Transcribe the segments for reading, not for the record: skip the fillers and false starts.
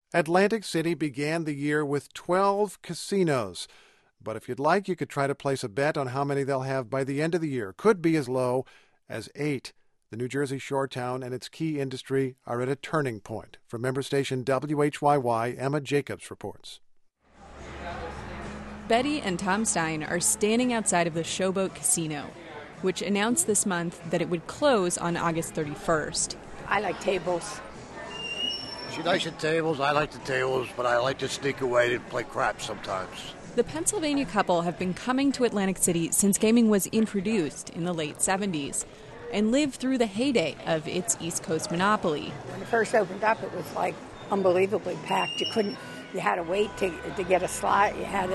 Atlantic City began the year with 12 casinos. But if you'd like, you could try to place a bet on how many they'll have by the end of the year. Could be as low as 8. The New Jersey shore town and its key industry are at a turning point. From member station WHYY, Emma Jacobs reports. Betty and Tom Stein are standing outside of the Showboat Casino, which announced this month that it would close on August 31st. I like tables. She likes the tables, I like the tables, but I like to sneak away and play craps sometimes. The Pennsylvania couple have been coming to Atlantic City since gaming was introduced in the late 70s and lived through the heyday of its East Coast monopoly. When it first opened up, it was like unbelievably packed. You had to wait to get a slot.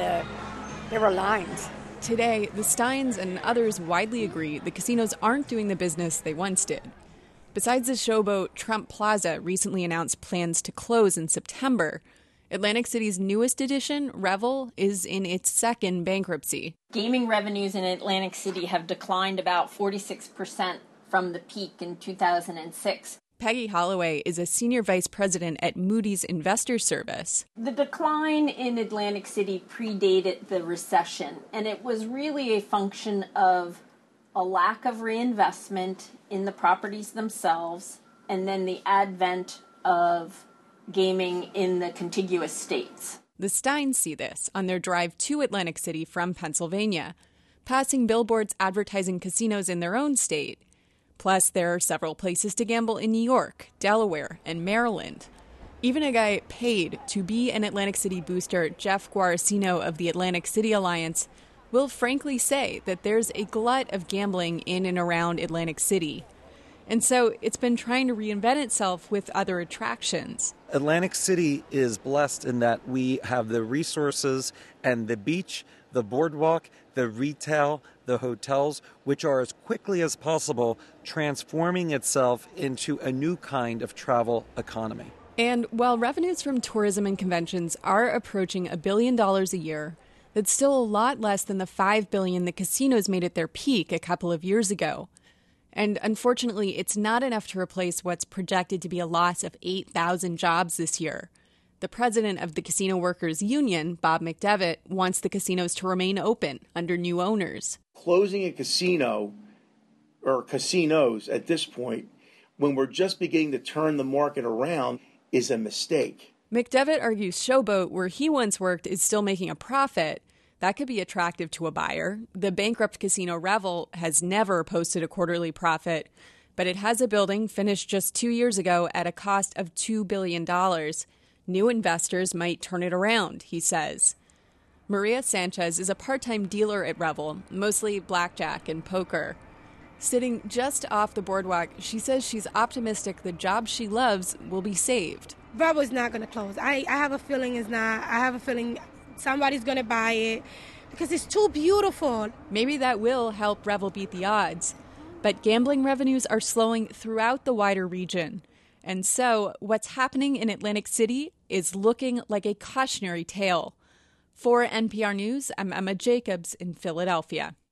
There were lines. Today, the Steins and others widely agree the casinos aren't doing the business they once did. Besides the Showboat, Trump Plaza recently announced plans to close in September. Atlantic City's newest addition, Revel, is in its second bankruptcy. Gaming revenues in Atlantic City have declined about 46% from the peak in 2006. Peggy Holloway is a senior vice president at Moody's Investor Service. The decline in Atlantic City predated the recession, and it was really a function of a lack of reinvestment in the properties themselves, and then the advent of gaming in the contiguous states. The Steins see this on their drive to Atlantic City from Pennsylvania, passing billboards advertising casinos in their own state. Plus, there are several places to gamble in New York, Delaware, and Maryland. Even a guy paid to be an Atlantic City booster, Jeff Guaracino of the Atlantic City Alliance, will frankly say that there's a glut of gambling in and around Atlantic City. And so it's been trying to reinvent itself with other attractions. Atlantic City is blessed in that we have the resources and the beach, the boardwalk, the retail, the hotels, which are as quickly as possible transforming itself into a new kind of travel economy. And while revenues from tourism and conventions are approaching $1 billion a year, that's still a lot less than the $5 billion the casinos made at their peak a couple of years ago. And unfortunately, it's not enough to replace what's projected to be a loss of 8,000 jobs this year. The president of the Casino Workers Union, Bob McDevitt, wants the casinos to remain open under new owners. Closing a casino or casinos at this point, when we're just beginning to turn the market around, is a mistake. McDevitt argues Showboat, where he once worked, is still making a profit. That could be attractive to a buyer. The bankrupt casino Revel has never posted a quarterly profit, but it has a building finished just 2 years ago at a cost of $2 billion. New investors might turn it around, he says. Maria Sanchez is a part-time dealer at Revel, mostly blackjack and poker. Sitting just off the boardwalk, she says she's optimistic the job she loves will be saved. Revel's not going to close. I have a feeling it's not. I have a feeling somebody's going to buy it because it's too beautiful. Maybe that will help Revel beat the odds. But gambling revenues are slowing throughout the wider region. And so what's happening in Atlantic City is looking like a cautionary tale. For NPR News, I'm Emma Jacobs in Philadelphia.